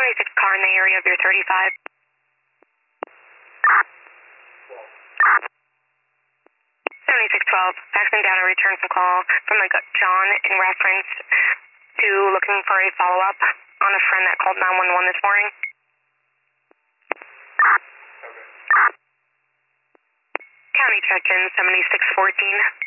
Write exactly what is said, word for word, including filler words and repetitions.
seventy-six car in the area of your thirty-five. seventy-six twelve, faxing data return some call from the John in reference to looking for a follow-up on a friend that called nine one one this morning. County check-in seventy-six fourteen.